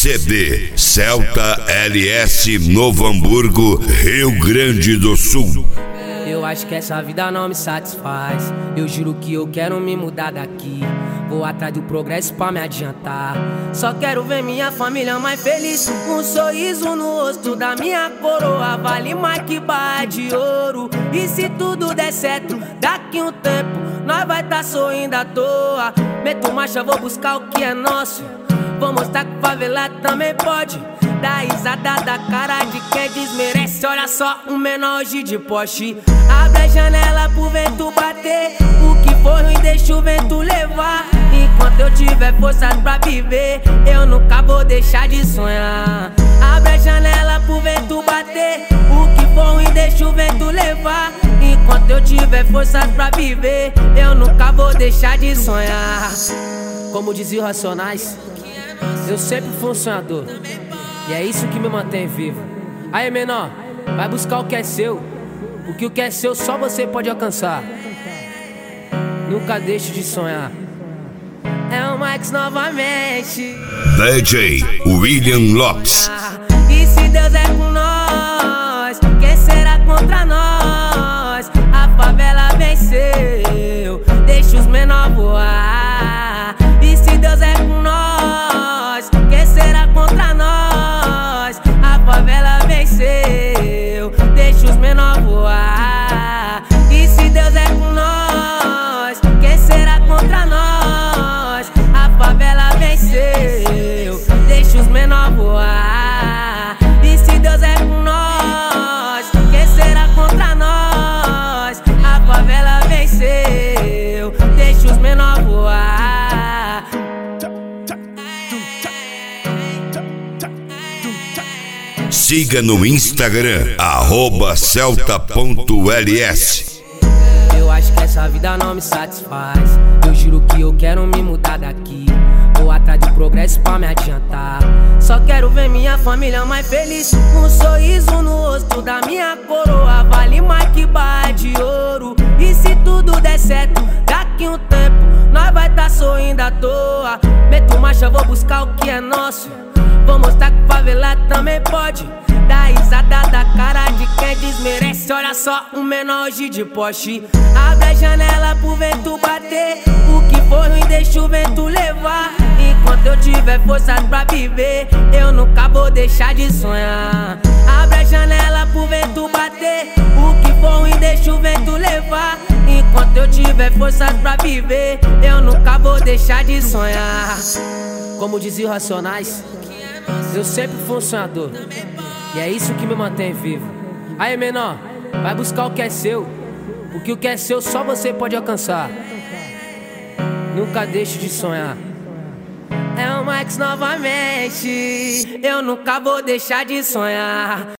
CD Celta LS Novo Hamburgo, Rio Grande do Sul. Eu acho que essa vida não me satisfaz. Eu juro que eu quero me mudar daqui. Vou atrás do progresso pra me adiantar. Só quero ver minha família mais feliz. Um sorriso no rosto da minha coroa vale mais que barra de ouro. E se tudo der certo, daqui um tempo nós vai tá sorrindo à toa. Meto marcha, vou buscar o que é nosso. Vou mostrar que favelado também pode. Dá risada da cara de quem desmerece. Olha só, um menor hoje de Porsche. Abre a janela pro vento bater. O que for ruim deixa o vento levar. Enquanto eu tiver forças pra viver, eu nunca vou deixar de sonhar. Abre a janela pro vento bater. O que for ruim deixa o vento levar. Enquanto eu tiver forças pra viver, eu nunca vou deixar de sonhar. Como diziam Racionais, eu sempre fui um sonhador, e é isso que me mantém vivo. Aí, menor, vai buscar o que é seu, porque o que é seu só você pode alcançar. Nunca deixe de sonhar. É o Max novamente. DJ William Lopes. E se Deus é com nós, quem será contra nós? A favela venceu, deixa os menor voar. E se Deus é com nós, quem será contra nós? A favela venceu, deixa os menor voar. E se Deus é com nós, quem será contra nós? A favela venceu, deixa os menor voar. E se Deus é com nós, quem será contra nós? A favela venceu, deixa os menor voar. Siga no Instagram, @celta.ls. Eu acho que essa vida não me satisfaz. Eu juro que eu quero me mudar daqui. Vou atrás do progresso pra me adiantar. Só quero ver minha família mais feliz. Um sorriso no rosto da minha coroa vale mais que barra de ouro. E se tudo der certo, daqui um tempo nós vai tá sorrindo à toa. Meto marcha, vou buscar o que é nosso. Vou mostrar que favelado também pode. Dá risada da cara de quem desmerece. Olha só, um menor hoje de Porsche. Abre a janela pro vento bater. O que for ruim deixa o vento levar. Enquanto eu tiver forças pra viver, eu nunca vou deixar de sonhar. Abre a janela pro vento bater. O que for ruim deixa o vento levar. Enquanto eu tiver forças pra viver, eu nunca vou deixar de sonhar. Como diziam Racionais, eu sempre fui um sonhador, e é isso que me mantém vivo. Aí, menor, vai buscar o que é seu, porque o que é seu só você pode alcançar. Nunca deixe de sonhar. É o Max novamente. Eu nunca vou deixar de sonhar.